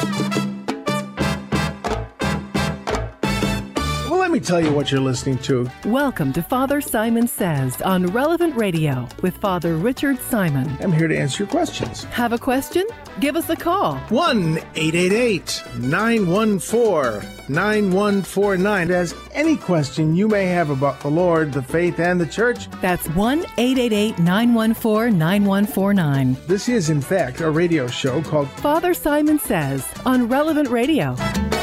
Well, let me tell you what you're listening to. Welcome to Father Simon Says on Relevant Radio with Father Richard Simon. I'm here to answer your questions. Have a question? Give us a call. 1-888-914-9149. As any question you may have about the Lord, the faith, and the church. That's 1-888-914-9149. This is, in fact, a radio show called Father Simon Says on Relevant Radio.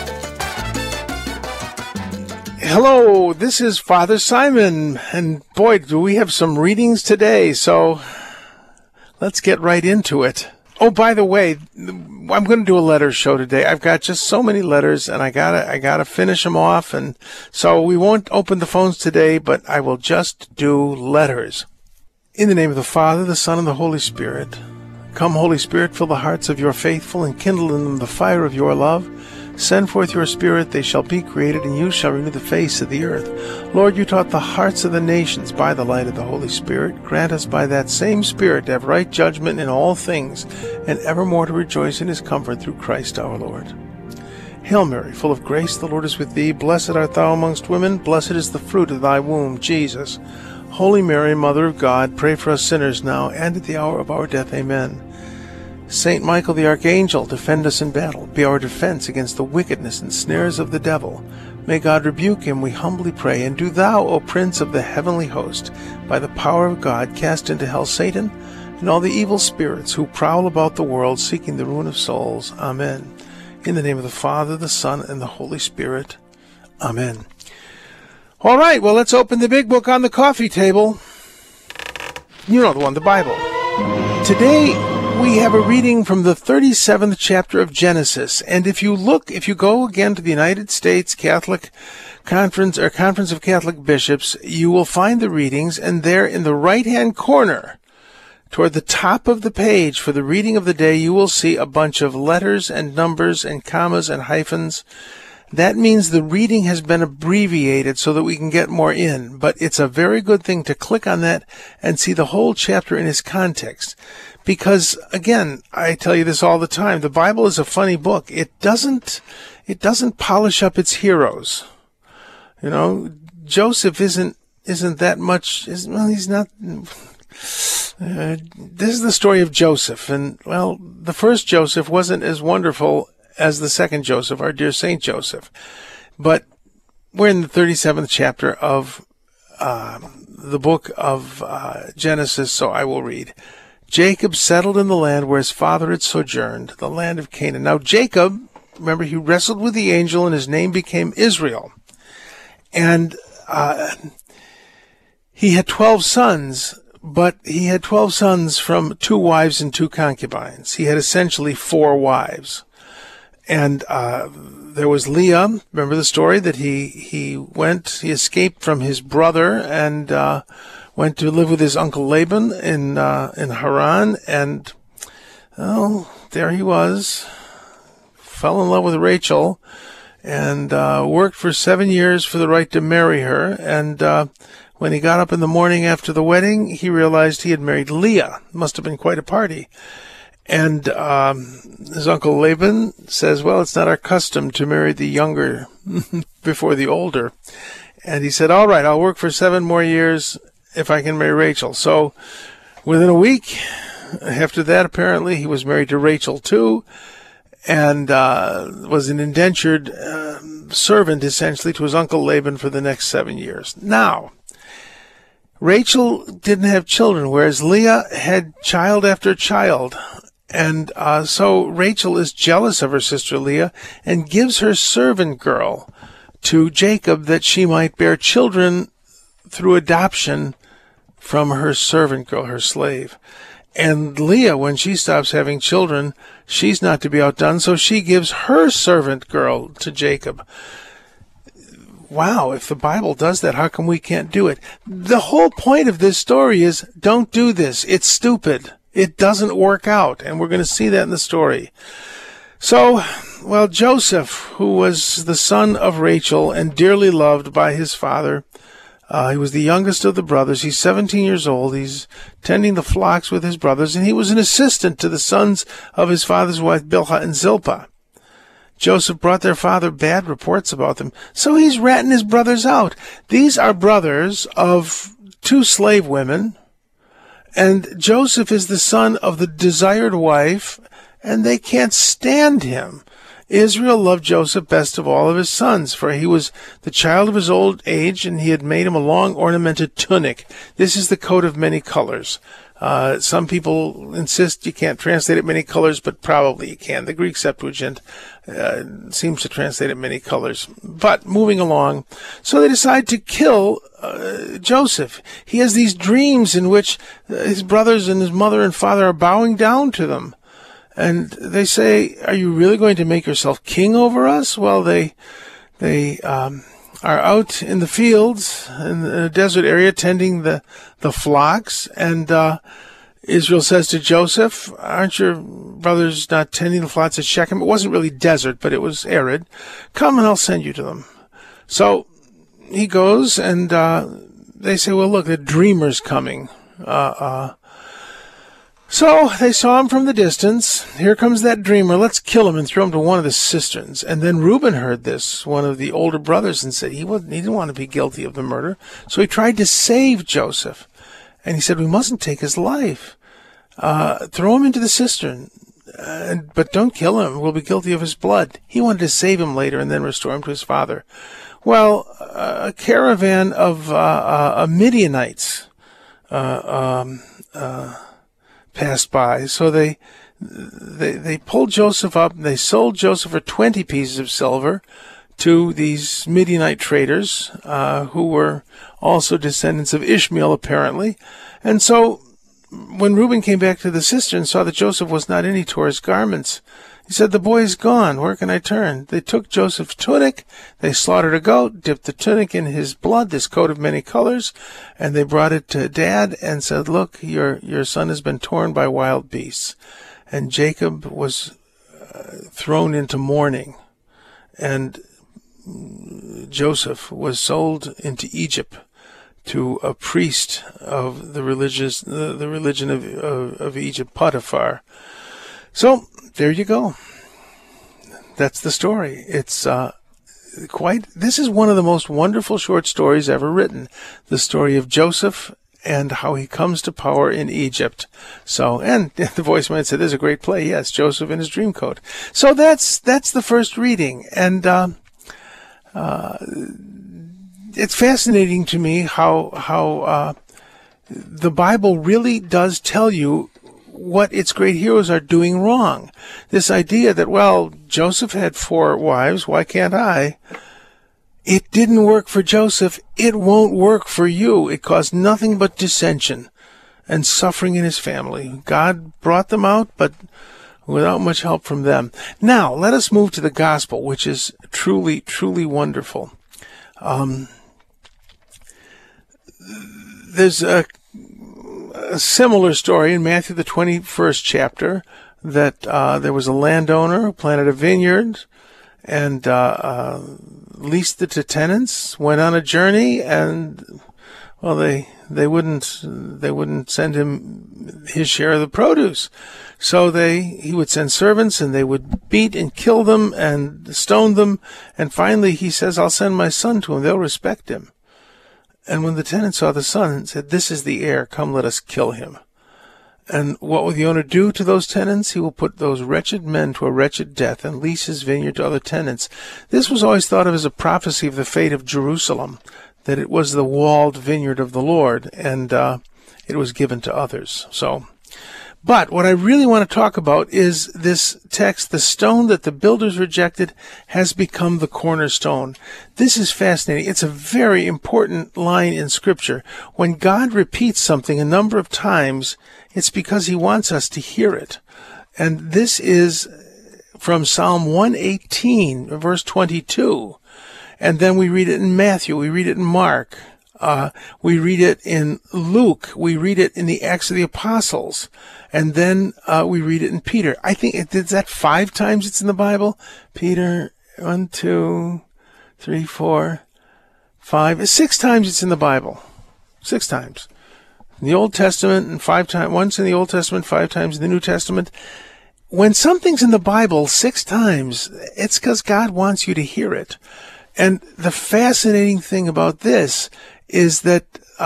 Hello, this is Father Simon, and boy, do we have some readings today, so let's get right into it. Oh, by the way, I'm going to do a letter show today. I've got just so many letters, and I gotta finish them off, and so we won't open the phones today, but I will just do letters. In the name of the Father, the Son, and the Holy Spirit. Come, Holy Spirit, fill the hearts of your faithful, and kindle in them the fire of your love. Send forth your Spirit, they shall be created, and you shall renew the face of the earth. Lord, you taught the hearts of the nations by the light of the Holy Spirit. Grant us by that same Spirit to have right judgment in all things, and evermore to rejoice in his comfort through Christ our Lord. Hail Mary, full of grace, the Lord is with thee. Blessed art thou amongst women, blessed is the fruit of thy womb, Jesus. Holy Mary, Mother of God, pray for us sinners now and at the hour of our death. Amen. Saint Michael the Archangel, defend us in battle. Be our defense against the wickedness and snares of the devil. May God rebuke him, we humbly pray. And do thou, O Prince of the heavenly host, by the power of God, cast into hell Satan and all the evil spirits who prowl about the world, seeking the ruin of souls. Amen. In the name of the Father, the Son, and the Holy Spirit. Amen. All right, well, let's open the big book on the coffee table. You know the one, the Bible. Today, we have a reading from the 37th chapter of Genesis. And if you go again to the United States Catholic Conference or Conference of Catholic Bishops, you will find the readings, and there in the right-hand corner, toward the top of the page for the reading of the day, you will see a bunch of letters and numbers and commas and hyphens. That means the reading has been abbreviated so that we can get more in. But it's a very good thing to click on that and see the whole chapter in its context. Because, again, I tell you this all the time, the Bible is a funny book. It doesn't polish up its heroes. You know, Joseph isn't that much, he's not, this is the story of Joseph. And, well, the first Joseph wasn't as wonderful as the second Joseph, our dear Saint Joseph. But we're in the 37th chapter of the book of Genesis, so I will read. Jacob settled in the land where his father had sojourned, the land of Canaan. Now Jacob, remember, he wrestled with the angel, and his name became Israel. And he had 12 sons, but he had 12 sons from 2 wives and 2 concubines. He had essentially 4 wives. And there was Leah. Remember the story that he escaped from his brother and went to live with his uncle Laban in Haran, and there he was, fell in love with Rachel, and worked for 7 years for the right to marry her. And when he got up in the morning after the wedding, he realized he had married Leah. Must have been quite a party. And his uncle Laban says, well, it's not our custom to marry the younger before the older. And he said, all right, I'll work for 7 more years if I can marry Rachel. So within a week after that, apparently, he was married to Rachel too, and was an indentured servant, essentially, to his uncle Laban for the next 7 years. Now, Rachel didn't have children, whereas Leah had child after child. And so Rachel is jealous of her sister Leah and gives her servant girl to Jacob that she might bear children through adoption from her servant girl, her slave. And Leah, when she stops having children, she's not to be outdone, so she gives her servant girl to Jacob. Wow, if the Bible does that, how come we can't do it? The whole point of this story is, don't do this. It's stupid. It doesn't work out, and we're going to see that in the story. So, well, Joseph, who was the son of Rachel and dearly loved by his father, he was the youngest of the brothers. He's 17 years old. He's tending the flocks with his brothers, and he was an assistant to the sons of his father's wife, Bilhah and Zilpah. Joseph brought their father bad reports about them, so he's ratting his brothers out. These are brothers of 2 slave women, and Joseph is the son of the desired wife, and they can't stand him. Israel loved Joseph best of all of his sons, for he was the child of his old age, and he had made him a long ornamented tunic. This is the coat of many colors. Some people insist you can't translate it many colors, but probably you can. The Greek Septuagint seems to translate it many colors. But moving along, so they decide to kill Joseph. He has these dreams in which his brothers and his mother and father are bowing down to them. And they say, "Are you really going to make yourself king over us?" Well, they are out in the fields in a desert area tending the flocks. And Israel says to Joseph, "Aren't your brothers not tending the flocks at Shechem?" It wasn't really desert, but it was arid. "Come and I'll send you to them." So he goes, and they say, "Well, look, the dreamer's coming." So they saw him from the distance. "Here comes that dreamer. Let's kill him and throw him to one of the cisterns." And then Reuben heard this, one of the older brothers, and said he didn't want to be guilty of the murder. So he tried to save Joseph. And he said, "We mustn't take his life. Throw him into the cistern, but don't kill him. We'll be guilty of his blood." He wanted to save him later and then restore him to his father. Well, a caravan of Midianites passed by. So they pulled Joseph up, and they sold Joseph for 20 pieces of silver to these Midianite traders, who were also descendants of Ishmael, apparently. And so when Reuben came back to the cistern and saw that Joseph was not in, he tore his garments. He said, "The boy is gone. Where can I turn?" They took Joseph's tunic, they slaughtered a goat, dipped the tunic in his blood, this coat of many colors, and they brought it to Dad and said, "Look, your son has been torn by wild beasts." And Jacob was thrown into mourning, and Joseph was sold into Egypt to a priest of the religion of Egypt, Potiphar. So there you go. That's the story. It's this is one of the most wonderful short stories ever written. The story of Joseph and how he comes to power in Egypt. So, and the voice might say, "There's a great play." Yes, Joseph in his dream coat. So that's the first reading. And it's fascinating to me how the Bible really does tell you what its great heroes are doing wrong. This idea that, well, Joseph had 4 wives, why can't I? It didn't work for Joseph. It won't work for you. It caused nothing but dissension and suffering in his family. God brought them out, but without much help from them. Now, let us move to the gospel, which is truly, truly wonderful. There's a similar story in Matthew, the 21st chapter, that there was a landowner who planted a vineyard and leased it to tenants, went on a journey, and, well, they wouldn't send him his share of the produce. So he would send servants, and they would beat and kill them and stone them. And finally he says, "I'll send my son to him. They'll respect him." And when the tenant saw the son, said, "This is the heir. Come, let us kill him." And what will the owner do to those tenants? He will put those wretched men to a wretched death and lease his vineyard to other tenants. This was always thought of as a prophecy of the fate of Jerusalem, that it was the walled vineyard of the Lord, and it was given to others. But what I really want to talk about is this text: "The stone that the builders rejected has become the cornerstone." This is fascinating. It's a very important line in Scripture. When God repeats something a number of times, it's because he wants us to hear it. And this is from Psalm 118, verse 22. And then we read it in Matthew, we read it in Mark, we read it in Luke, we read it in the Acts of the Apostles, and then we read it in Peter. I think, is that 5 times it's in the Bible? Peter, 1, 2, 3, 4, 5, 6 times it's in the Bible. 6 times. In the Old Testament, and 5 times, once in the Old Testament, 5 times in the New Testament. when something's in the Bible 6 times, it's because God wants you to hear it. And the fascinating thing about this is that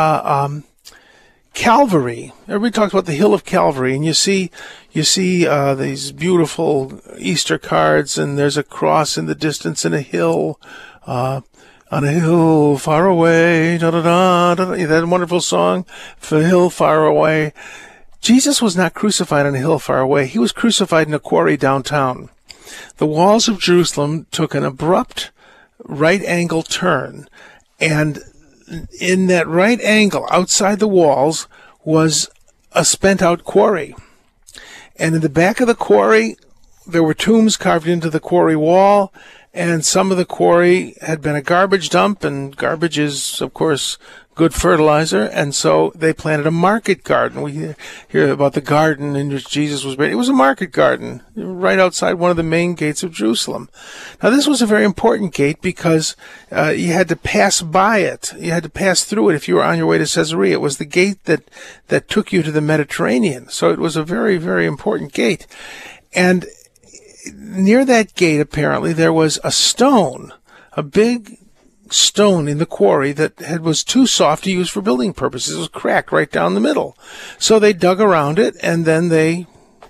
Calvary, everybody talks about the hill of Calvary, and you see these beautiful Easter cards, and there's a cross in the distance and a hill, on a hill far away, da-da-da, that wonderful song, "For a hill far away." Jesus was not crucified on a hill far away. He was crucified in a quarry downtown. The walls of Jerusalem took an abrupt right angle turn, and in that right angle outside the walls was a spent-out quarry. And in the back of the quarry, there were tombs carved into the quarry wall, and some of the quarry had been a garbage dump, and garbage is, of course, good fertilizer, and so they planted a market garden. We hear about the garden in which Jesus was buried. It was a market garden right outside one of the main gates of Jerusalem. Now, this was a very important gate because you had to pass by it. You had to pass through it if you were on your way to Caesarea. It was the gate that took you to the Mediterranean, so it was a very, very important gate. And near that gate, apparently, there was a stone, a big stone in the quarry that was too soft to use for building purposes. It was cracked right down the middle. So they dug around it, and then they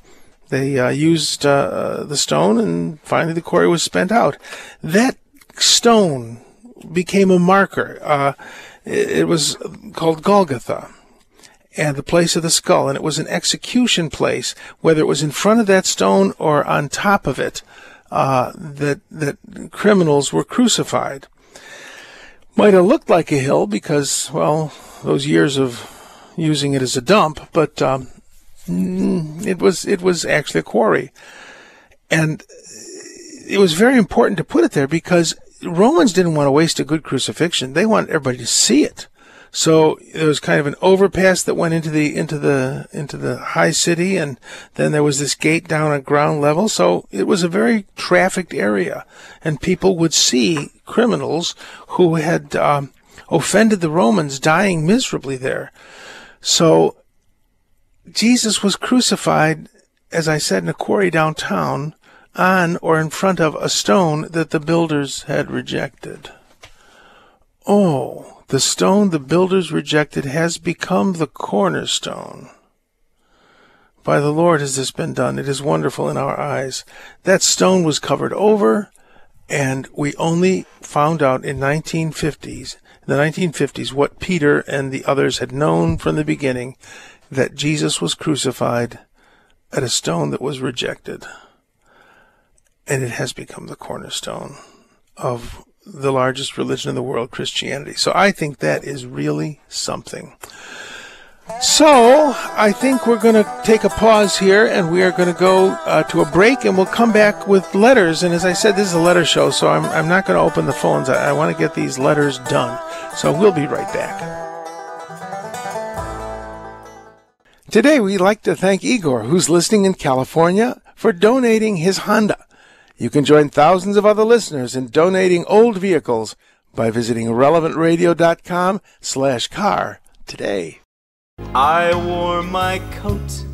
used the stone, and finally the quarry was spent out. That stone became a marker. It was called Golgotha, and the place of the skull, and it was an execution place, whether it was in front of that stone or on top of it, that criminals were crucified. Might have looked like a hill because, well, those years of using it as a dump, but it was actually a quarry. And it was very important to put it there because Romans didn't want to waste a good crucifixion. They wanted everybody to see it. So there was kind of an overpass that went into the high city, and then there was this gate down at ground level. So it was a very trafficked area, and people would see criminals who had offended the Romans dying miserably there. So Jesus was crucified, as I said, in a quarry downtown, on or in front of a stone that the builders had rejected. Oh, the stone the builders rejected has become the cornerstone. By the Lord has this been done. It is wonderful in our eyes. That stone was covered over, and we only found out in the 1950s, what Peter and the others had known from the beginning, that Jesus was crucified at a stone that was rejected. And it has become the cornerstone of the largest religion in the world, Christianity. So I think that is really something. So I think we're going to take a pause here, and we are going to go to a break, and we'll come back with letters. And as I said, this is a letter show, so I'm not going to open the phones. I want to get these letters done. So we'll be right back. Today we'd like to thank Igor, who's listening in California, for donating his Honda. You can join thousands of other listeners in donating old vehicles by visiting relevantradio.com/car today. I wore my coat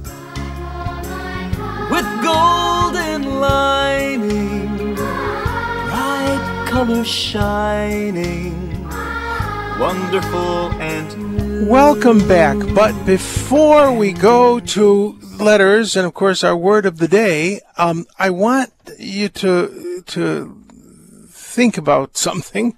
with golden lining, bright colors shining, wonderful and new. Welcome back. But before we go to letters and, of course, our word of the day, I want you to think about something.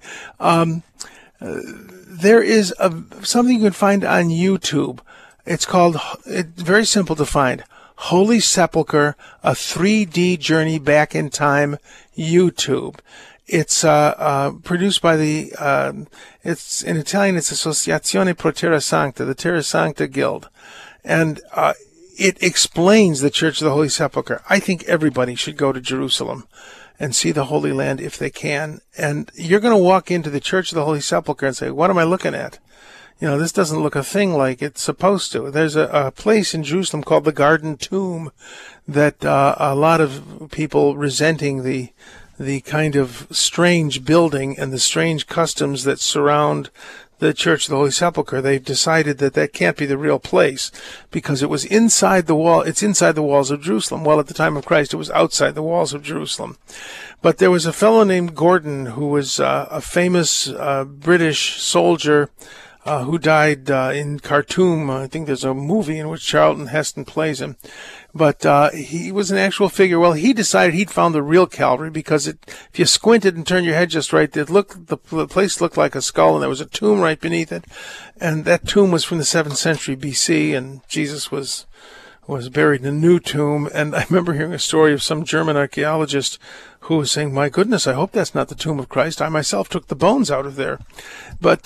There is something you can find on YouTube. It's very simple to find. Holy Sepulchre, a 3D journey back in time, YouTube. It's produced by it's in Italian, it's Associazione Pro Terra Sancta, the Terra Sancta Guild. And it explains the Church of the Holy Sepulchre. I think everybody should go to Jerusalem and see the Holy Land if they can. And you're going to walk into the Church of the Holy Sepulchre and say, what am I looking at? You know, this doesn't look a thing like it's supposed to. There's a place in Jerusalem called the Garden Tomb that a lot of people resenting the kind of strange building and the strange customs that surround the Church of the Holy Sepulchre, they've decided that that can't be the real place because it was inside the wall. It's inside the walls of Jerusalem. Well, at the time of Christ, it was outside the walls of Jerusalem. But there was a fellow named Gordon who was a famous British soldier who died in Khartoum. I think there's a movie in which Charlton Heston plays him. But he was an actual figure. Well, he decided he'd found the real Calvary because if you squinted and turned your head just right, the place looked like a skull, and there was a tomb right beneath it. And that tomb was from the 7th century B.C., and Jesus was buried in a new tomb. And I remember hearing a story of some German archaeologist who was saying, my goodness, I hope that's not the tomb of Christ. I myself took the bones out of there. But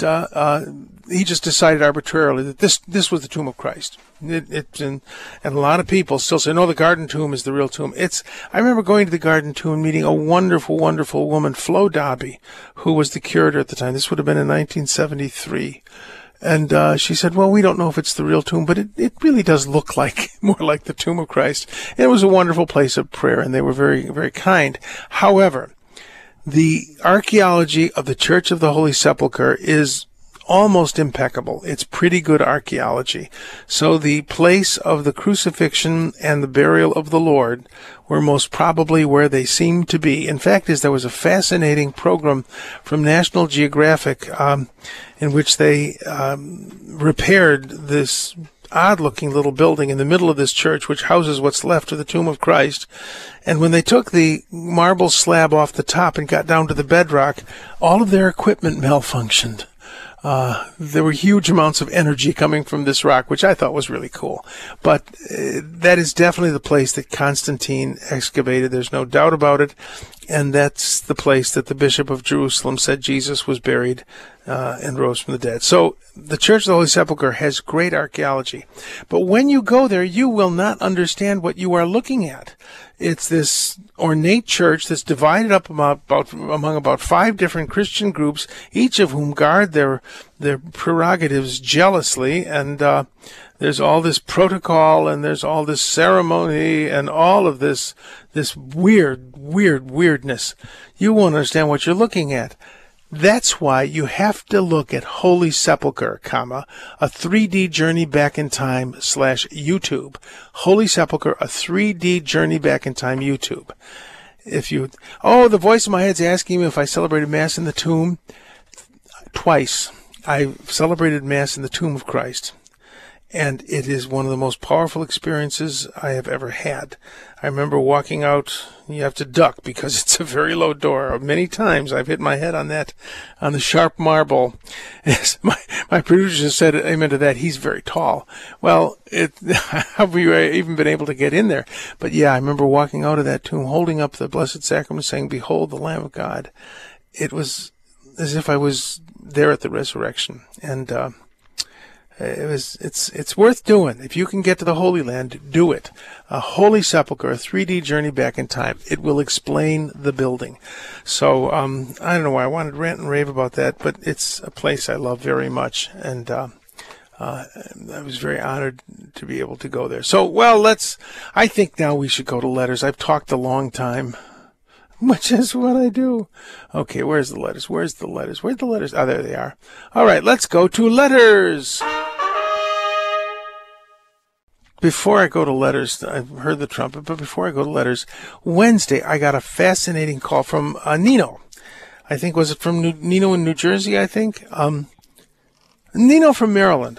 he just decided arbitrarily that this was the tomb of Christ. And a lot of people still say, no, the Garden Tomb is the real tomb. I remember going to the Garden Tomb and meeting a wonderful, wonderful woman, Flo Dobby, who was the curator at the time. This would have been in 1973. And she said, well, we don't know if it's the real tomb, but it really does look like more like the tomb of Christ. And it was a wonderful place of prayer, and they were very, very kind. However, the archaeology of the Church of the Holy Sepulchre is almost impeccable. It's pretty good archaeology. So the place of the crucifixion and the burial of the Lord were most probably where they seemed to be. In fact, there was a fascinating program from National Geographic in which they repaired this odd-looking little building in the middle of this church, which houses what's left of the tomb of Christ. And when they took the marble slab off the top and got down to the bedrock, all of their equipment malfunctioned. There were huge amounts of energy coming from this rock, which I thought was really cool. But that is definitely the place that Constantine excavated. There's no doubt about it. And that's the place that the Bishop of Jerusalem said Jesus was buried and rose from the dead. So the Church of the Holy Sepulchre has great archaeology. But when you go there, you will not understand what you are looking at. It's this ornate church that's divided up among about 5 different Christian groups, each of whom guard their prerogatives jealously. And there's all this protocol, and there's all this ceremony, and all of this weirdness. You won't understand what you're looking at. That's why you have to look at Holy Sepulchre, a 3D journey back in time / YouTube. Holy Sepulchre, a 3D journey back in time YouTube. The voice in my head's asking me if I celebrated Mass in the tomb. Twice. I celebrated Mass in the tomb of Christ. And it is one of the most powerful experiences I have ever had. I remember walking out. You have to duck because it's a very low door. Many times I've hit my head on the sharp marble. As my producer said amen to that. He's very tall. Well, how have you even been able to get in there? But yeah, I remember walking out of that tomb, holding up the Blessed Sacrament, saying, "Behold the Lamb of God." It was as if I was there at the resurrection. And it's worth doing. If you can get to the Holy Land, do it. A Holy Sepulchre, a 3D journey back in time. It will explain the building. So I don't know why I wanted to rant and rave about that, but it's a place I love very much, and I was very honored to be able to go there. So, I think now we should go to letters. I've talked a long time, which is what I do. Okay, where's the letters? Where's the letters? Oh, there they are. All right, let's go to letters. Before I go to letters, I've heard the trumpet, but before I go to letters, Wednesday I got a fascinating call from Nino. I think, was it from Nino in New Jersey, I think? Nino from Maryland.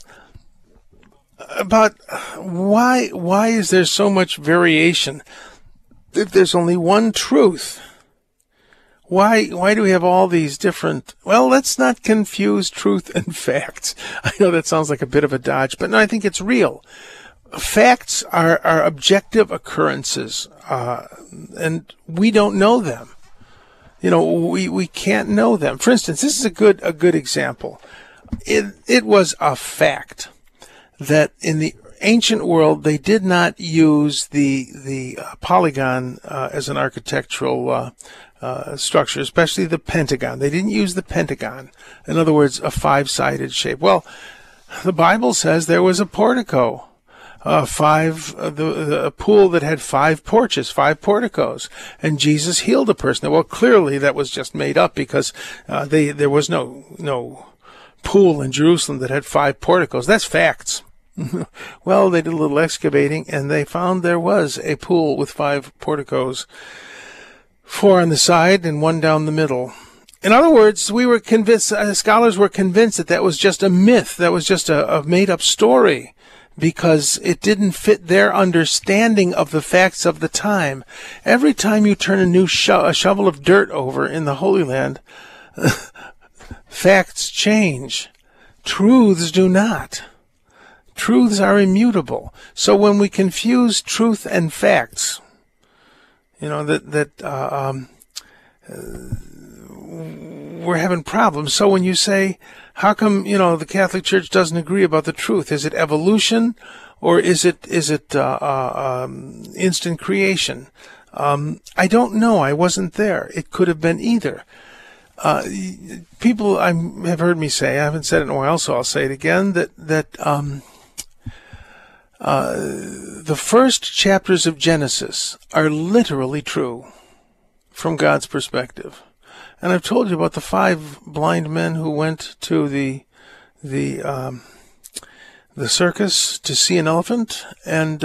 About why is there so much variation if there's only one truth? Why do we have all these different... Well, let's not confuse truth and facts. I know that sounds like a bit of a dodge, but no, I think it's real. Facts are objective occurrences, and we don't know them. We can't know them. For instance, this is a good example. It was a fact that in the ancient world they did not use the polygon as an architectural structure, especially the pentagon. They didn't use the pentagon. In other words, a 5-sided shape. Well, the Bible says there was a portico. A pool that had 5 porches, 5 porticos, and Jesus healed a person. Well, clearly that was just made up because there was no pool in Jerusalem that had 5 porticos. That's facts. Well, they did a little excavating, and they found there was a pool with 5 porticos, 4 on the side and 1 down the middle. In other words, we were convinced, scholars were convinced that that was just a myth, that was just a made-up story, because it didn't fit their understanding of the facts of the time. Every time you turn a shovel of dirt over in the Holy Land, facts change. Truths do not. Truths are immutable. So when we confuse truth and facts, we're having problems. So when you say, how come, the Catholic Church doesn't agree about the truth? Is it evolution, or is it instant creation? I don't know. I wasn't there. It could have been either. People have heard me say, I haven't said it in a while, so I'll say it again, that the first chapters of Genesis are literally true from God's perspective. And I've told you about the 5 blind men who went to the circus to see an elephant, and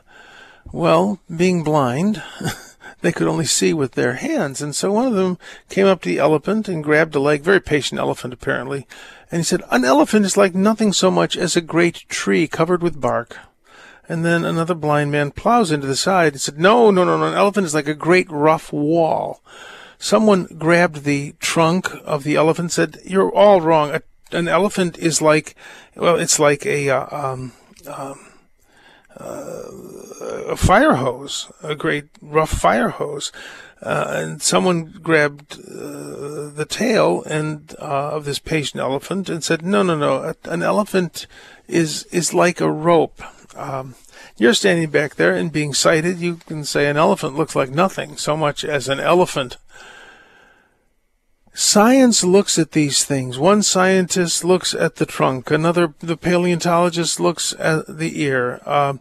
being blind, they could only see with their hands. And so one of them came up to the elephant and grabbed a leg, very patient elephant apparently, and he said, "An elephant is like nothing so much as a great tree covered with bark." And then another blind man plows into the side and said, No, an elephant is like a great rough wall. Someone grabbed the trunk of the elephant and said, "You're all wrong. An elephant is like, it's like a fire hose, a great rough fire hose." And someone grabbed the tail of this patient elephant and said, No. An elephant is like a rope. You're standing back there and being sighted. You can say an elephant looks like nothing so much as an elephant. Science looks at these things. One scientist looks at the trunk. Another, the paleontologist, looks at the ear.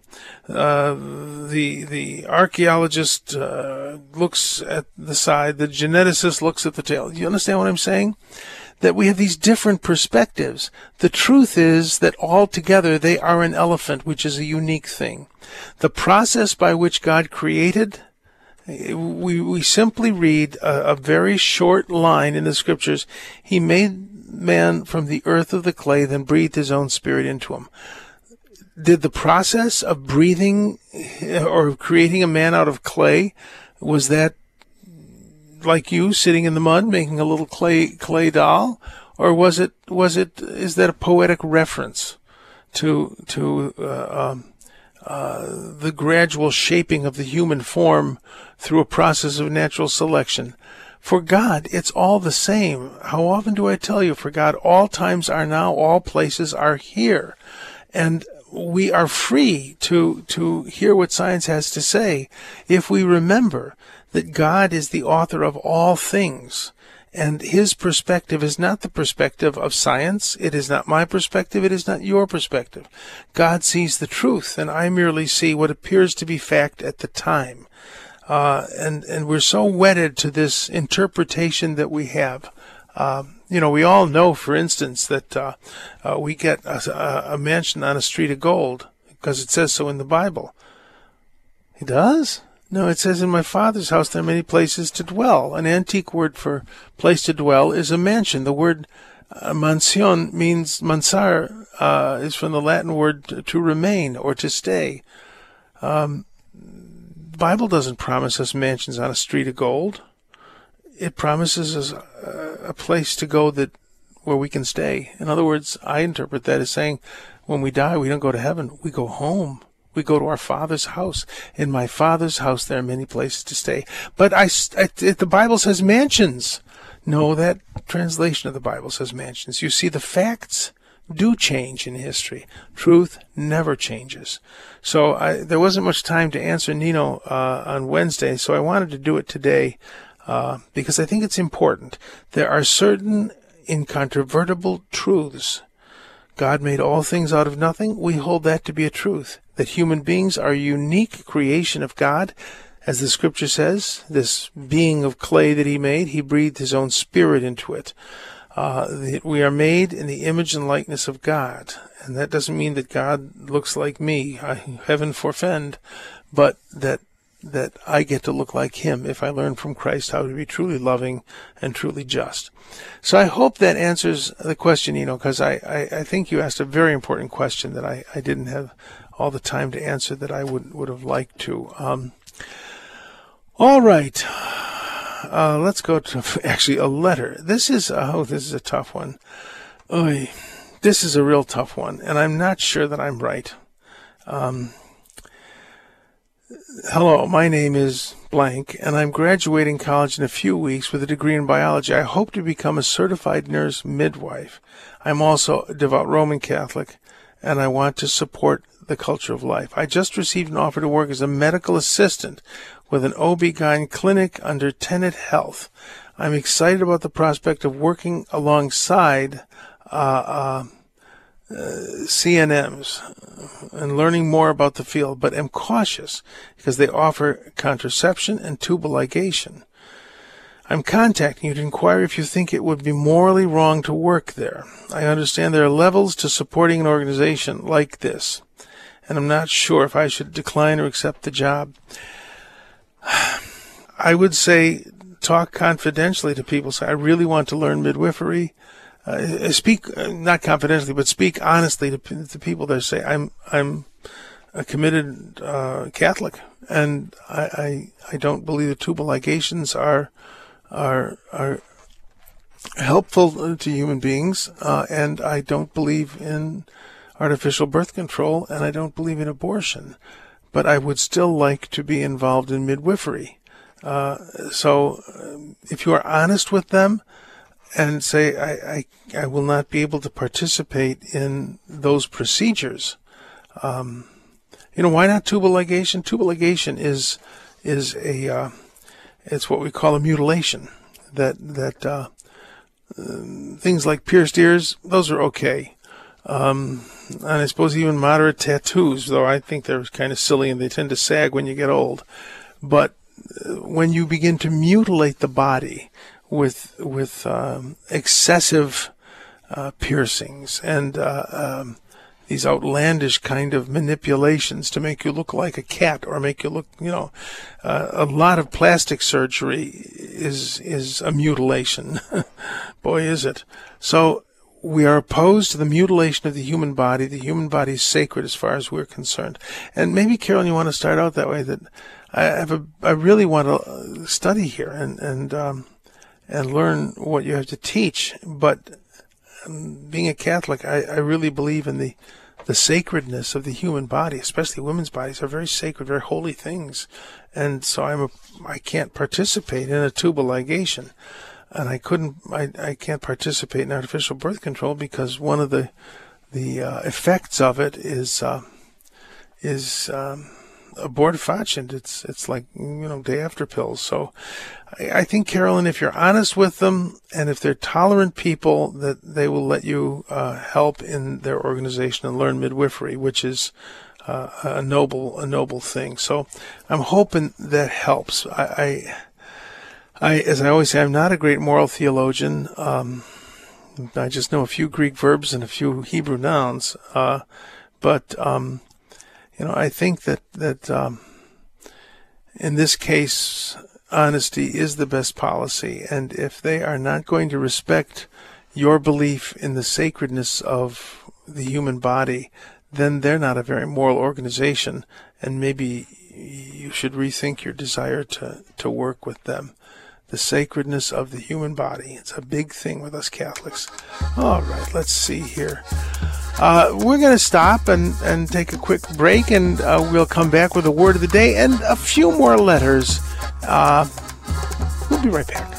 The archaeologist looks at the side. The geneticist looks at the tail. You understand what I'm saying? That we have these different perspectives. The truth is that altogether they are an elephant, which is a unique thing. The process by which God created, we simply read a very short line in the scriptures. He made man from the earth of the clay, then breathed his own spirit into him. Did the process of breathing or creating a man out of clay, was that like you sitting in the mud making a little clay doll, or is that a poetic reference to the gradual shaping of the human form through a process of natural selection? For God, it's all the same. How often do I tell you, for God, all times are now, all places are here. And we are free to hear what science has to say if we remember that God is the author of all things, and his perspective is not the perspective of science. It is not my perspective. It is not your perspective. God sees the truth, and I merely see what appears to be fact at the time. And we're so wedded to this interpretation that we have. We all know, for instance, that we get a mansion on a street of gold because it says so in the Bible. It does? No, it says, "In my Father's house there are many places to dwell." An antique word for place to dwell is a mansion. The word mansion means, mansar is from the Latin word to remain or to stay. The Bible doesn't promise us mansions on a street of gold. It promises us a place to go where we can stay. In other words, I interpret that as saying, when we die, we don't go to heaven. We go home. We go to our Father's house. In my Father's house, there are many places to stay. But the Bible says mansions. No, that translation of the Bible says mansions. You see, the facts do change in history. Truth never changes. So there wasn't much time to answer Nino on Wednesday, so I wanted to do it today because I think it's important. There are certain incontrovertible truths. God made all things out of nothing. We hold that to be a truth. That human beings are a unique creation of God. As the scripture says, this being of clay that he made, he breathed his own spirit into it. We are made in the image and likeness of God. And that doesn't mean that God looks like me, heaven forfend, but that I get to look like him if I learn from Christ how to be truly loving and truly just. So I hope that answers the question, because I think you asked a very important question that I didn't have all the time to answer that I would have liked to. All right. Let's go to actually a letter. This is a tough one. Oy. This is a real tough one, and I'm not sure that I'm right. Hello, my name is blank, and I'm graduating college in a few weeks with a degree in biology. I hope to become a certified nurse midwife. I'm also a devout Roman Catholic, and I want to support the culture of life. I just received an offer to work as a medical assistant with an OB-GYN clinic under Tenet Health. I'm excited about the prospect of working alongside CNMs and learning more about the field, but am cautious because they offer contraception and tubal ligation. I'm contacting you to inquire if you think it would be morally wrong to work there. I understand there are levels to supporting an organization like this, and I'm not sure if I should decline or accept the job. I would say talk confidentially to people. Say, I really want to learn midwifery. Speak not confidentially, but speak honestly to people that say, I'm a committed Catholic, and I don't believe that tubal ligations are helpful to human beings, and I don't believe in artificial birth control, and I don't believe in abortion, but I would still like to be involved in midwifery. So if you are honest with them and say, I will not be able to participate in those procedures, why not tubal ligation? Tubal ligation is it's what we call a mutilation. That things like pierced ears, those are okay. And I suppose even moderate tattoos, though I think they're kind of silly and they tend to sag when you get old. But when you begin to mutilate the body with excessive piercings and these outlandish kind of manipulations to make you look like a cat or make you look, a lot of plastic surgery is a mutilation. Boy, is it. So we are opposed to the mutilation of the human body. The human body is sacred as far as we're concerned. And maybe, Carolyn, you want to start out that way, that I really want to study here and learn what you have to teach. But being a Catholic, I really believe in the sacredness of the human body, especially women's bodies are very sacred, very holy things. And so I can't participate in a tubal ligation. And I can't participate in artificial birth control because one of the effects of it is abortifacient. It's like, day after pills. So I think, Carolyn, if you're honest with them and if they're tolerant people, that they will let you help in their organization and learn midwifery, which is a noble thing. So I'm hoping that helps. As I always say, I'm not a great moral theologian. I just know a few Greek verbs and a few Hebrew nouns. But I think that in this case, honesty is the best policy. And if they are not going to respect your belief in the sacredness of the human body, then they're not a very moral organization. And maybe you should rethink your desire to work with them. The sacredness of the human body. It's a big thing with us Catholics. All right, let's see here. We're going to stop and take a quick break, and we'll come back with a word of the day and a few more letters. We'll be right back.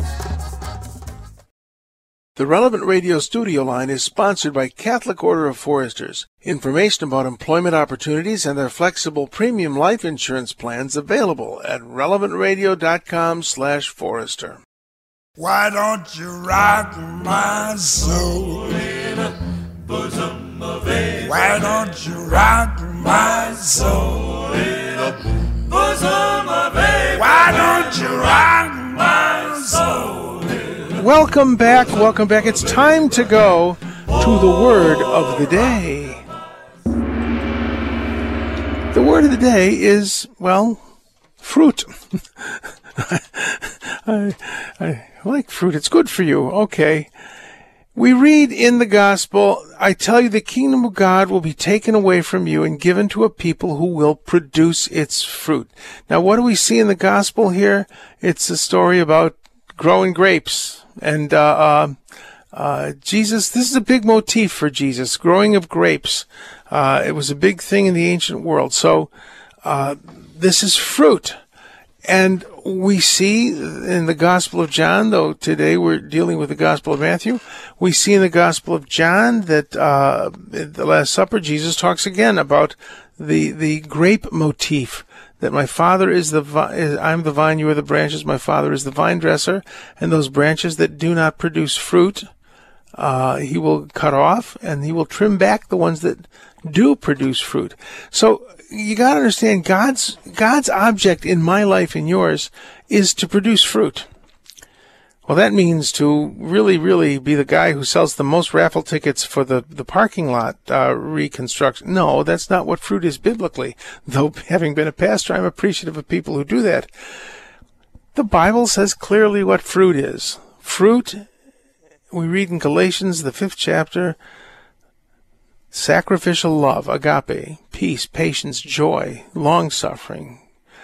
The Relevant Radio studio line is sponsored by Catholic Order of Foresters. Information about employment opportunities and their flexible premium life insurance plans available at relevantradio.com/forester. Why don't you rock my soul in a bosom of a? Why don't you rock my soul in a bosom of a? Why don't you rock my soul in a Welcome back. Welcome back. It's time to go to the word of the day. The word of the day is, well, fruit. I like fruit. It's good for you. Okay. We read in the gospel, I tell you, the kingdom of God will be taken away from you and given to a people who will produce its fruit. Now, what do we see in the gospel here? It's a story about growing grapes. And Jesus, this is a big motif for Jesus, growing of grapes. It was a big thing in the ancient world. So this is fruit. And we see in the Gospel of John, though today we're dealing with the Gospel of Matthew, we see in the Gospel of John that at the Last Supper, Jesus talks again about the grape motif, that my Father is I'm the vine, you are the branches, my Father is the vine dresser, and those branches that do not produce fruit, he will cut off, and he will trim back the ones that do produce fruit. So you got to understand, God's object in my life and yours is to produce fruit. Well, that means to really, really be the guy who sells the most raffle tickets for the parking lot reconstruction. No, that's not what fruit is biblically. Though, having been a pastor, I'm appreciative of people who do that. The Bible says clearly what fruit is. Fruit, we read in Galatians, the 5th chapter, sacrificial love, agape, peace, patience, joy, long-suffering,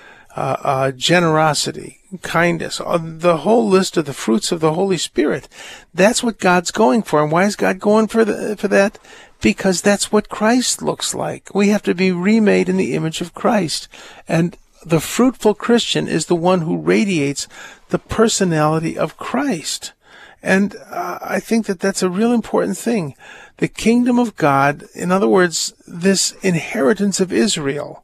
generosity, kindness, the whole list of the fruits of the Holy Spirit. That's what God's going for. And why is God going for that? Because that's what Christ looks like. We have to be remade in the image of Christ. And the fruitful Christian is the one who radiates the personality of Christ. And I think that that's a real important thing. The kingdom of God, in other words, this inheritance of Israel.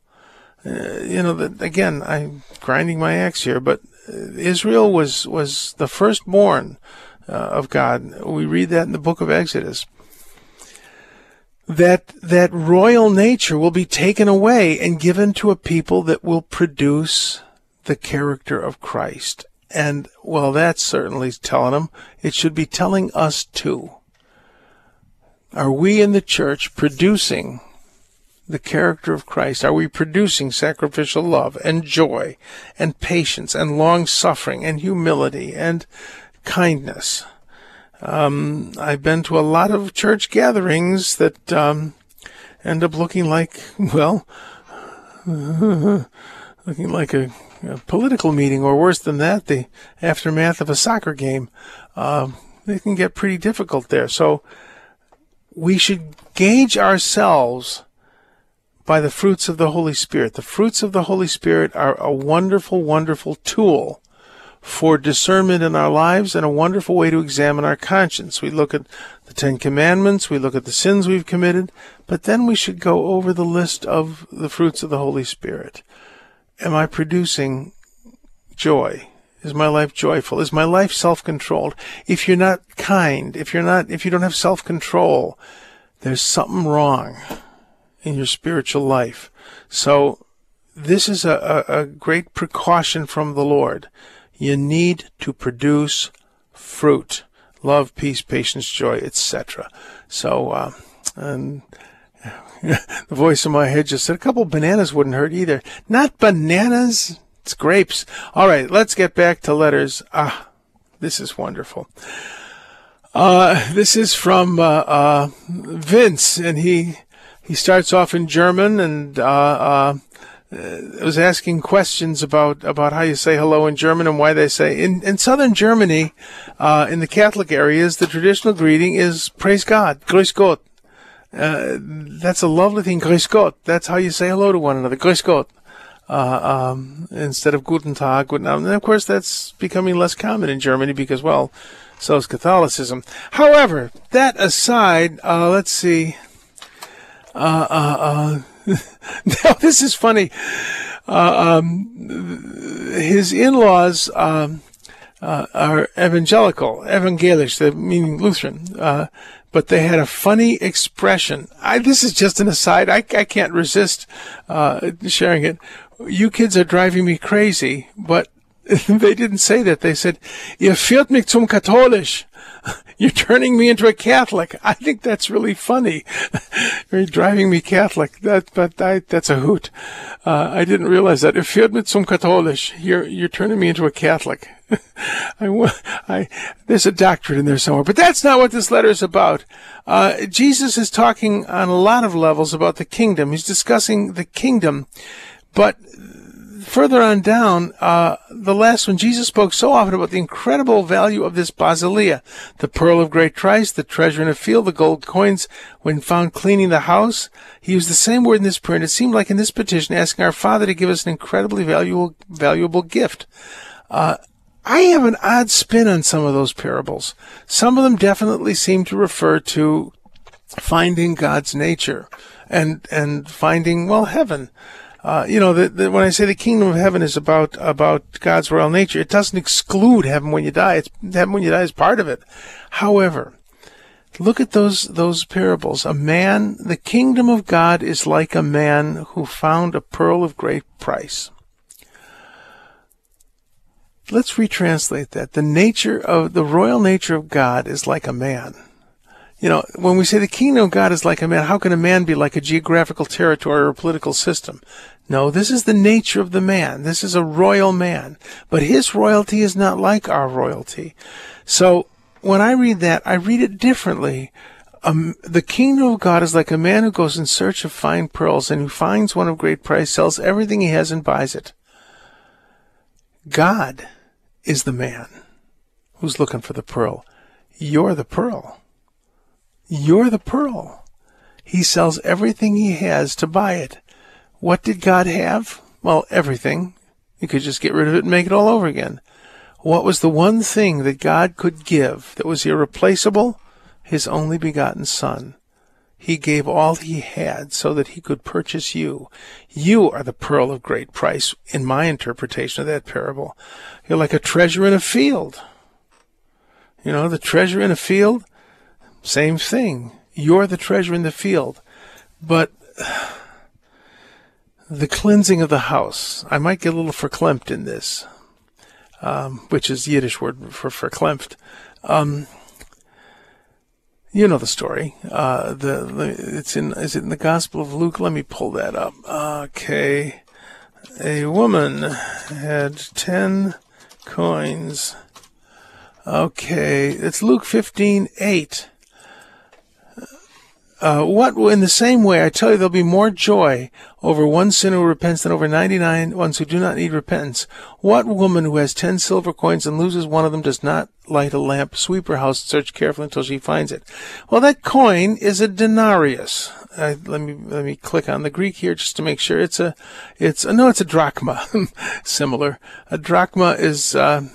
Again, I'm grinding my axe here, but Israel was the firstborn of God. We read that in the book of Exodus. That royal nature will be taken away and given to a people that will produce the character of Christ. And, well, that's certainly telling them. It should be telling us too. Are we in the church producing the character of Christ? Are we producing sacrificial love and joy and patience and long-suffering and humility and kindness? I've been to a lot of church gatherings that end up looking like, well, looking like a political meeting, or worse than that, the aftermath of a soccer game. It can get pretty difficult there. So we should gauge ourselves by the fruits of the Holy Spirit. The fruits of the Holy Spirit are a wonderful, wonderful tool for discernment in our lives and a wonderful way to examine our conscience. We look at the Ten Commandments, we look at the sins we've committed, but then we should go over the list of the fruits of the Holy Spirit. Am I producing joy? Is my life joyful? Is my life self-controlled? If you're not kind, if you don't have self-control, there's something wrong in your spiritual life. So this is a great precaution from the Lord. You need to produce fruit. Love, peace, patience, joy, etc. So, and the voice in my head just said a couple bananas wouldn't hurt either. Not bananas. It's grapes. All right, let's get back to letters. This is wonderful. This is from Vince, and he starts off in German, and was asking questions about how you say hello in German and why they say in southern Germany, in the Catholic areas, the traditional greeting is praise God, grüß Gott. That's a lovely thing, grüß Gott. That's how you say hello to one another, grüß Gott. Instead of Guten Tag, Guten Abend. And of course, that's becoming less common in Germany because, well, so is Catholicism. However, that aside, let's see. Now, this is funny. His in-laws are evangelisch, meaning Lutheran. But they had a funny expression. This is just an aside. I can't resist sharing it. You kids are driving me crazy, but They didn't say that. They said, "Ihr führt mich zum Katholisch." You're turning me into a Catholic. I think that's really funny. You're driving me Catholic. That's a hoot. I didn't realize that. Ihr führt mich zum Katholisch. You're turning me into a Catholic. There's a doctorate in there somewhere. But that's not what this letter is about. Jesus is talking on a lot of levels about the kingdom. He's discussing the kingdom. But further on down, the last one, Jesus spoke so often about the incredible value of this basileia, the pearl of great price, the treasure in a field, the gold coins when found cleaning the house. He used the same word in this prayer, and it seemed like in this petition, asking our Father to give us an incredibly valuable gift. I have an odd spin on some of those parables. Some of them definitely seem to refer to finding God's nature and finding, well, heaven. When I say the kingdom of heaven is about God's royal nature, it doesn't exclude heaven when you die. Heaven when you die is part of it. However, look at those parables. The kingdom of God is like a man who found a pearl of great price. Let's retranslate that. The royal nature of God is like a man. When we say the kingdom of God is like a man, how can a man be like a geographical territory or a political system? No, this is the nature of the man. This is a royal man. But his royalty is not like our royalty. So when I read that, I read it differently. The kingdom of God is like a man who goes in search of fine pearls and who finds one of great price, sells everything he has and buys it. God is the man who's looking for the pearl. You're the pearl. You're the pearl. He sells everything he has to buy it. What did God have? Well, everything. He could just get rid of it and make it all over again. What was the one thing that God could give that was irreplaceable? His only begotten Son. He gave all he had so that he could purchase you. You are the pearl of great price, in my interpretation of that parable. You're like a treasure in a field. The treasure in a field, same thing. You're the treasure in the field. But the cleansing of the house, I might get a little verklempt in this, which is Yiddish word for verklempt. You know the story. Is it in the Gospel of Luke? Let me pull that up. Okay. A woman had 10 coins. Okay. It's Luke 15:8. In the same way, I tell you, there'll be more joy over one sinner who repents than over 99 ones who do not need repentance. What woman who has 10 silver coins and loses one of them does not light a lamp, sweep her house, and search carefully until she finds it? Well, that coin is a denarius. Let me click on the Greek here just to make sure. It's a drachma. Similar. A drachma is a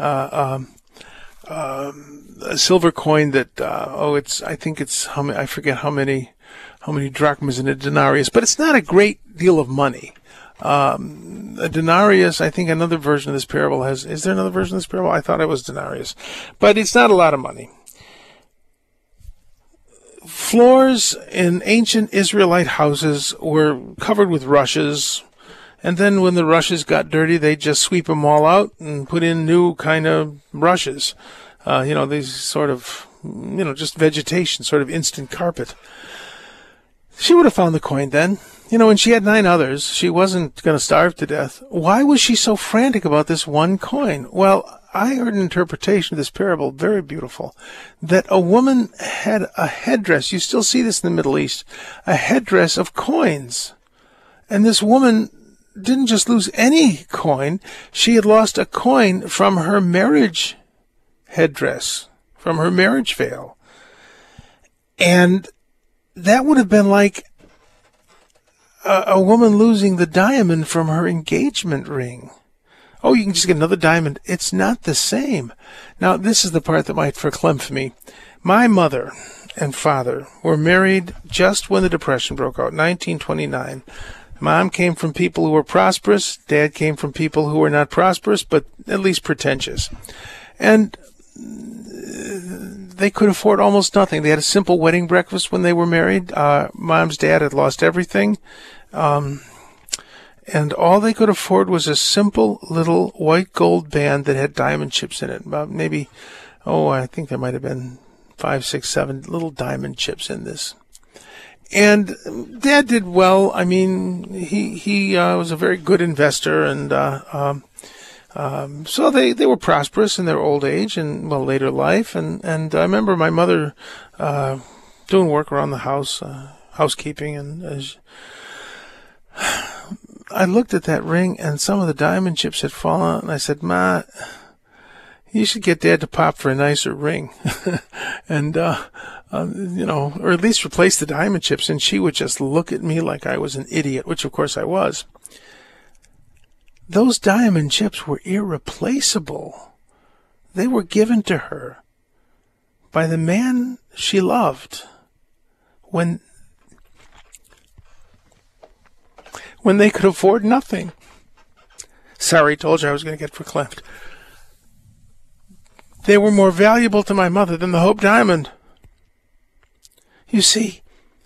silver coin that I forget how many drachmas in a denarius, but it's not a great deal of money. A denarius, I think another version of this parable is there another version of this parable? I thought it was denarius, but it's not a lot of money. Floors in ancient Israelite houses were covered with rushes, and then when the rushes got dirty, they just sweep them all out and put in new kind of rushes. These sort of, just vegetation, sort of instant carpet. She would have found the coin then. And she had 9 others. She wasn't going to starve to death. Why was she so frantic about this one coin? Well, I heard an interpretation of this parable, very beautiful, that a woman had a headdress. You still see this in the Middle East, a headdress of coins. And this woman didn't just lose any coin. She had lost a coin from her marriage headdress, from her marriage veil. And that would have been like a woman losing the diamond from her engagement ring. Oh, you can just get another diamond. It's not the same. Now, this is the part that might verklempt me. My mother and father were married just when the Depression broke out, 1929. Mom came from people who were prosperous. Dad came from people who were not prosperous, but at least pretentious. And they could afford almost nothing. They had a simple wedding breakfast when they were married. Mom's dad had lost everything. and all they could afford was a simple little white gold band that had diamond chips in it. About maybe, I think there might have been 5, 6, 7 little diamond chips in this. And Dad did well. I mean, he was a very good investor, and so they were prosperous in their old age and later life. And I remember my mother doing work around the house, housekeeping, and I looked at that ring, and some of the diamond chips had fallen out, and I said, "Ma, you should get Dad to pop for a nicer ring," and or at least replace the diamond chips. And she would just look at me like I was an idiot, which of course I was. Those diamond chips were irreplaceable. They were given to her by the man she loved when they could afford nothing. Sorry, told you I was going to get verklempt. They were more valuable to my mother than the Hope Diamond. You see,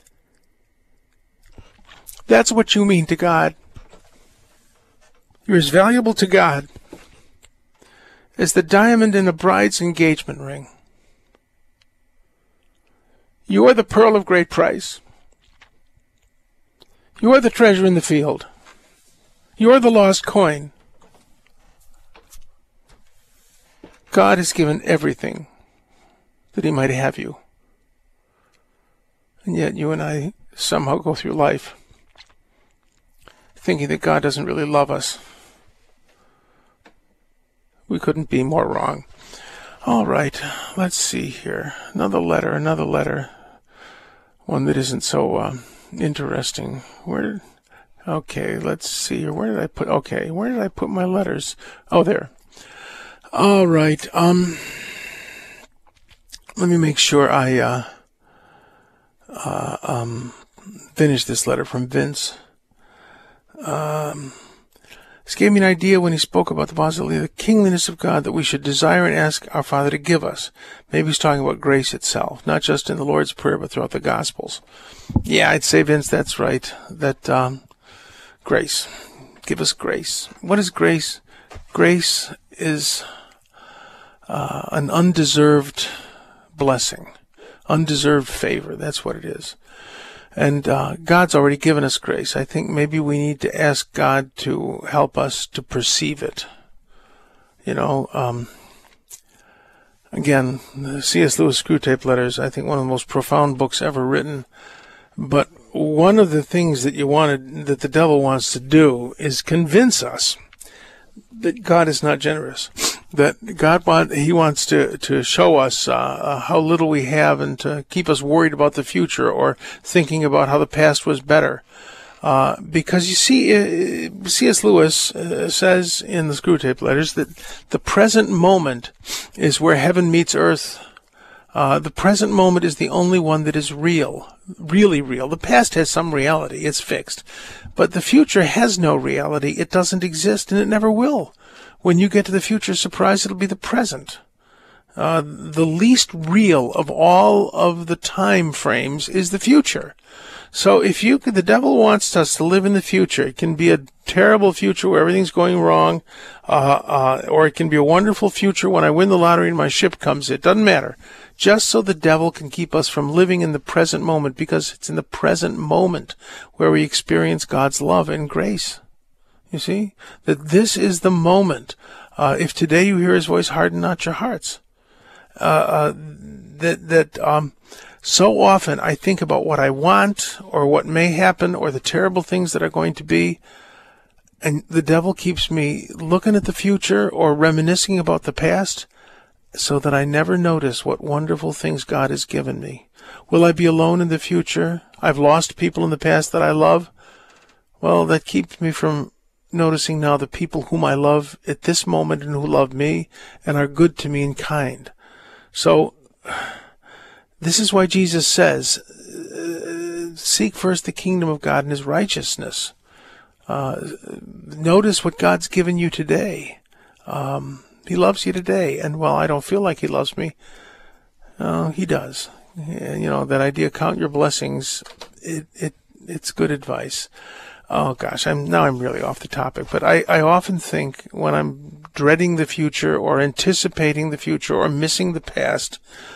that's what you mean to God. You're as valuable to God as the diamond in a bride's engagement ring. You are the pearl of great price. You are the treasure in the field. You are the lost coin. God has given everything that he might have you. And yet you and I somehow go through life thinking that God doesn't really love us. We couldn't be more wrong. All right, let's see here. Another letter. One that isn't so interesting. Okay, let's see here. Where did I put my letters? Oh, there. All right. Let me make sure I finish this letter from Vince. This gave me an idea when he spoke about the possibility of the kingliness of God that we should desire and ask our Father to give us. Maybe he's talking about grace itself, not just in the Lord's Prayer, but throughout the Gospels. Yeah, I'd say, Vince, that's right. That grace. Give us grace. What is grace? Grace is an undeserved blessing, undeserved favor. That's what it is. And God's already given us grace. I think maybe we need to ask God to help us to perceive it. Again, the C.S. Lewis Screwtape Letters, I think one of the most profound books ever written. But one of the things that that the devil wants to do is convince us that God is not generous. That he wants to show us how little we have, and to keep us worried about the future or thinking about how the past was better. Because you see, C.S. Lewis says in the Screwtape Letters that the present moment is where heaven meets earth. The present moment is the only one that is real, really real. The past has some reality, it's fixed. But the future has no reality, it doesn't exist, and it never will. When you get to the future, surprise, it'll be the present. The least real of all of the time frames is the future. So the devil wants us to live in the future. It can be a terrible future where everything's going wrong, or it can be a wonderful future when I win the lottery and my ship comes. It doesn't matter. Just so the devil can keep us from living in the present moment, because it's in the present moment where we experience God's love and grace. You see? That this is the moment. If today you hear his voice, harden not your hearts. So often I think about what I want, or what may happen, or the terrible things that are going to be, and the devil keeps me looking at the future or reminiscing about the past, so that I never notice what wonderful things God has given me. Will I be alone in the future? I've lost people in the past that I love. Well, that keeps me from noticing now the people whom I love at this moment, and who love me and are good to me and kind. So this is why Jesus says, seek first the kingdom of God and his righteousness. Notice what God's given you today. He loves you today. And while I don't feel like he loves me, he does. That idea, count your blessings, it's good advice. oh gosh, I'm really off the topic, but I often think when I'm dreading the future or anticipating the future or missing the past,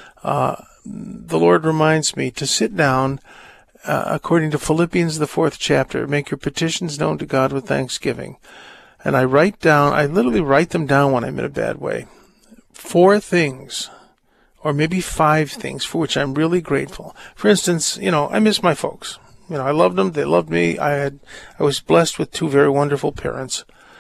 the Lord reminds me to sit down, according to Philippians, the 4th chapter, make your petitions known to God with thanksgiving. And I literally write them down when I'm in a bad way. 4 things, or maybe 5 things for which I'm really grateful. For instance, I miss my folks. I loved them. They loved me. I was blessed with 2 very wonderful parents.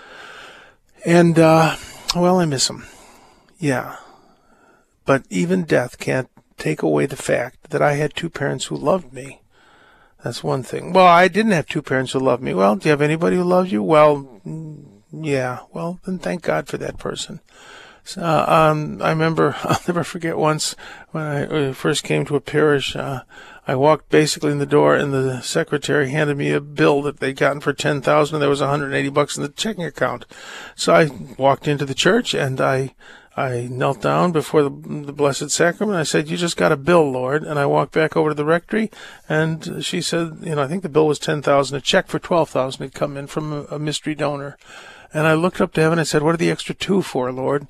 And, I miss them. Yeah. But even death can't take away the fact that I had 2 parents who loved me. That's one thing. Well, I didn't have 2 parents who loved me. Well, do you have anybody who loves you? Well, yeah. Well, then thank God for that person. So, I remember, I'll never forget once when I first came to a parish, I walked basically in the door and the secretary handed me a bill that they'd gotten for $10,000 and there was $180 in the checking account. So I walked into the church and I knelt down before the Blessed Sacrament. I said, "You just got a bill, Lord." And I walked back over to the rectory, and she said, I think the bill was $10,000. A check for $12,000 had come in from a mystery donor. And I looked up to heaven and said, "What are the extra 2 for, Lord?"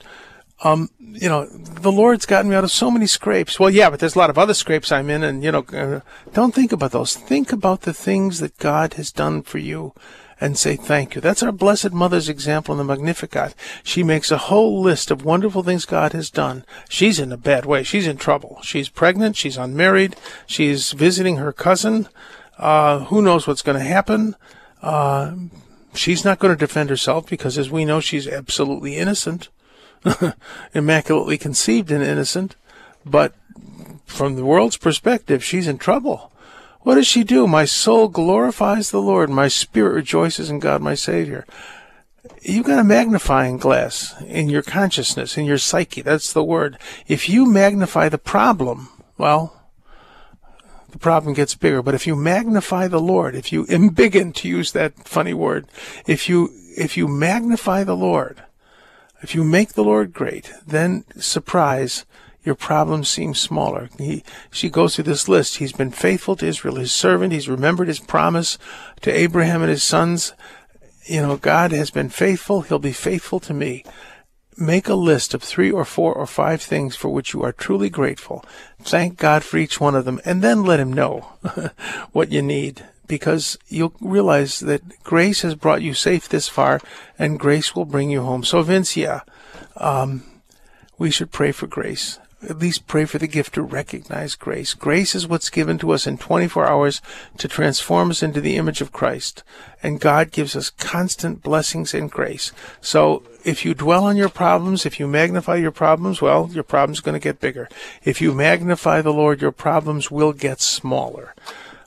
The Lord's gotten me out of so many scrapes. Well, yeah, but there's a lot of other scrapes I'm in, and, don't think about those. Think about the things that God has done for you and say thank you. That's our Blessed Mother's example in the Magnificat. She makes a whole list of wonderful things God has done. She's in a bad way. She's in trouble. She's pregnant. She's unmarried. She's visiting her cousin. Who knows what's going to happen? She's not going to defend herself because, as we know, she's absolutely innocent. Immaculately conceived and innocent. But from the world's perspective, she's in trouble. What does she do? My soul glorifies the Lord. My spirit rejoices in God, my Savior. You've got a magnifying glass in your consciousness, in your psyche. That's the word. If you magnify the problem, well, the problem gets bigger. But if you magnify the Lord, if you embiggen, to use that funny word, if you magnify the Lord, if you make the Lord great, then, surprise, your problems seem smaller. She goes through this list. He's been faithful to Israel, his servant. He's remembered his promise to Abraham and his sons. God has been faithful. He'll be faithful to me. Make a list of 3 or 4 or 5 things for which you are truly grateful. Thank God for each one of them, and then let him know what you need. Because you'll realize that grace has brought you safe this far, and grace will bring you home. So, Vince, we should pray for grace. At least pray for the gift to recognize grace. Grace is what's given to us in 24 hours to transform us into the image of Christ. And God gives us constant blessings and grace. So, if you dwell on your problems, if you magnify your problems, well, your problem's going to get bigger. If you magnify the Lord, your problems will get smaller.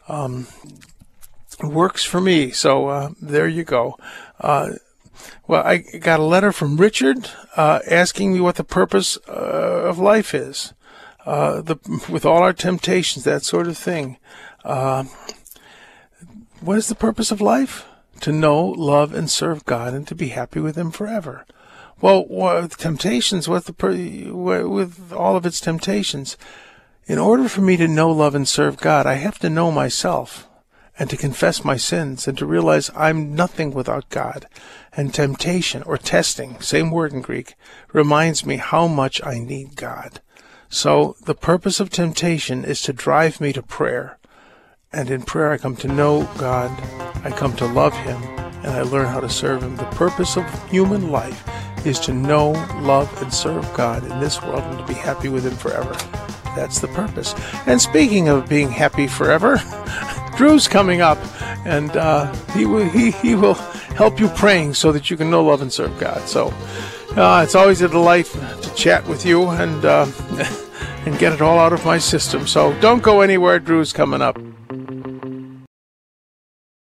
Works for me. So there you go. Well, I got a letter from Richard asking me what the purpose of life is, with all our temptations, that sort of thing. What is the purpose of life? To know, love, and serve God, and to be happy with Him forever. Well, temptations, with all of its temptations, in order for me to know, love, and serve God, I have to know myself, and to confess my sins, and to realize I'm nothing without God. And temptation, or testing, same word in Greek, reminds me how much I need God. So the purpose of temptation is to drive me to prayer. And in prayer I come to know God, I come to love Him, and I learn how to serve Him. The purpose of human life is to know, love, and serve God in this world, and to be happy with Him forever. That's the purpose. And speaking of being happy forever, Drew's coming up, and he will help you praying so that you can know, love, and serve God. So it's always a delight to chat with you and get it all out of my system. So don't go anywhere. Drew's coming up.